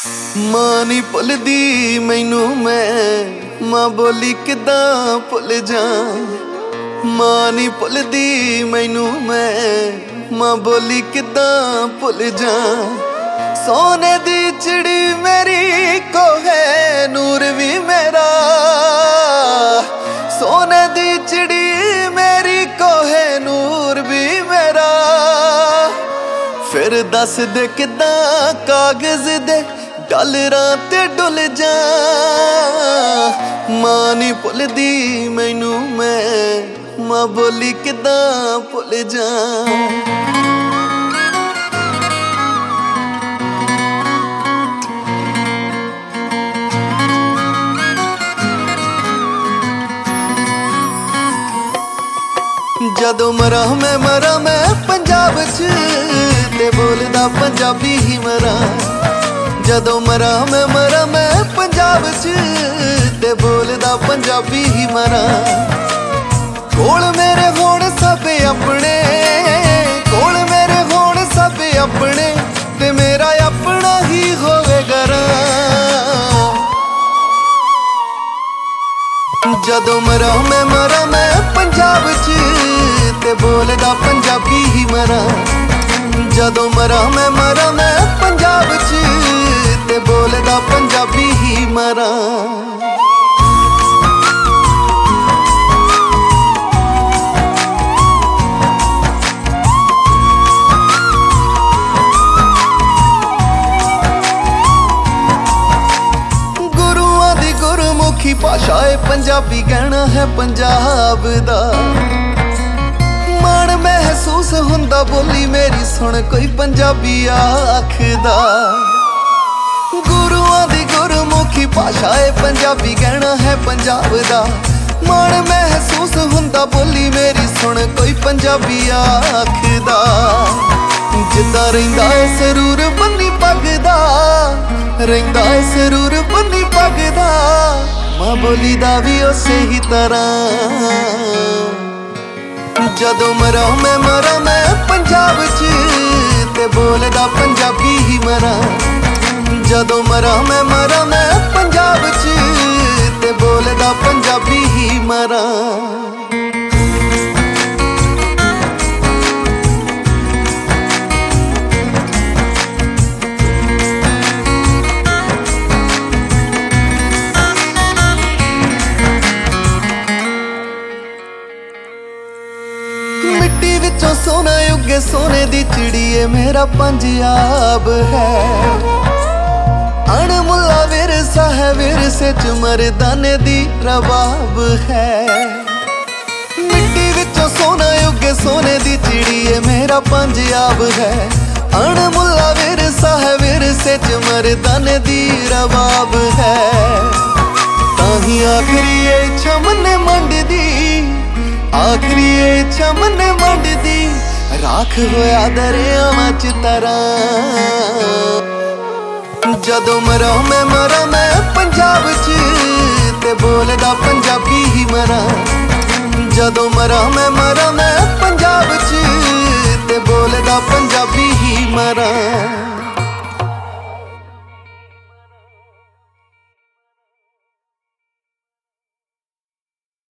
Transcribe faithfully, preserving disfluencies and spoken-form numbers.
मां नी भुलदी मैनू मैं मां बोली किदां भुल जा। मां नी भुलदी मैनू मैं मां बोली किदां भुल जा। सोने दी चिड़ी मेरी को है नूर भी मेरा। सोने दी चिड़ी मेरी को है नूर भी मेरा। फिर दस दे किदां कागज दे डलरां ते डुल जा। मां नी भुलदी मैनू मैं मां बोली किदां भुल जा। जदों मरा मैं मरा मैं पंजाब च ते बोलदा पंजाबी ही मरा। जदों मरा मैं मरा मैं पंजाब च ते बोलदा पंजाबी ही मरा। कोल मेरे होण सब अपने कोल मेरे होण सब अपने ते मेरा अपना ही होवे घरां। जदों मरा मैं मरा मैं पंजाब च ते बोलदा पंजाबी ही मरा। जदों मरा मैं मरा मैं पंजाब च ते बोलदा पंजाबी ही मरा। गुरुआं दी गुरमुखी भाषा है पंजाबी, कहना है पंजाब दा। माण महसूस हुंदा बोली मेरी सुन कोई पंजाबी आखदा। गुरुआं दी गुरमुखी भाषा है पंजाबी, कहना है पंजाब दा। माण महसूस हुंदा बोली मेरी सुन कोई पंजाबी आखदा। जिद्दां रहिंदा है सरूर बन्नी पग दा, रहिंदा है सरूर बन्नी पग दा। मां बोली दा भी उसे ही तरह। जदों मरा मैं मरा मैं पंजाब च ते बोलदा पंजाबी ही मरा। जदों मरा मैं मरा मैं पंजाब च ते बोलदा पंजाबी ही मरा। मिट्टी विचों सोना उगे सोने दी चिड़िए मेरा पंजाब है। अणमुल्ला विरसा है विरसे च मर्दाने दी रबाब है। मिट्टी विचों सोना उगे सोने दी चिड़िए मेरा पंजाब है। अणमुल्ला विरसा है विरसे च मर्दाने दी रबाब है। ताही आखरी इच्छा मन्ने मंडदी, आखरी इच्छा मन्ने मंडदी। राख होया दरियावां च तरां। जदों मरा मैं मरा मैं पंजाब च ते बोलदा पंजाबी ही मरा। जदों मरा मैं मरा मैं पंजाब च